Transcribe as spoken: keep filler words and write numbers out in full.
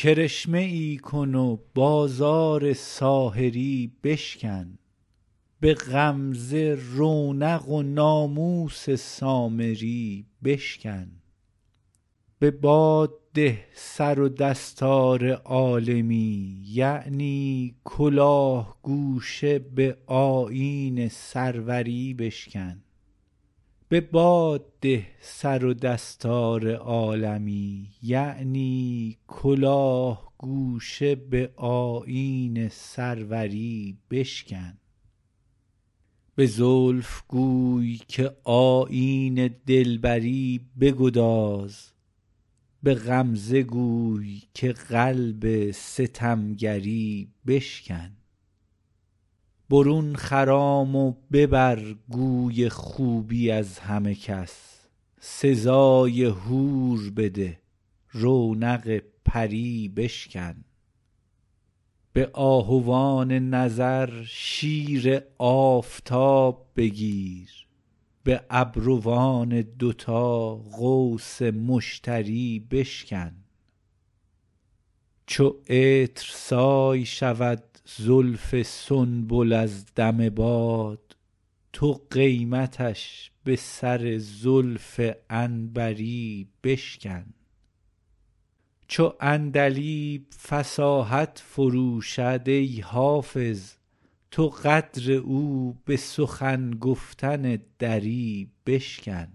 کرشمه ای کن و بازار ساحری بشکن به غمزه رونق و ناموس سامری بشکن به باد ده سر و دستار عالمی یعنی کلاه گوشه به آیین سروری بشکن به باد ده سر و دستار عالمی یعنی کلاه گوشه به آیین سروری بشکن به زلف گوی که آیین دلبری بگداز به غمزه گوی که قلب ستمگری بشکن برون خرام و ببر گوی خوبی از همه کس سزای حور بده رونق پری بشکن به آهوان نظر شیر آفتاب بگیر به ابروان دوتا قوس مشتری بشکن چو عطر سای شود زلف سنبل از دم باد تو قیمتش به سر زلف عنبری بشکن چو عندلیب فصاحت فروشد ای حافظ تو قدر او به سخن گفتن دری بشکن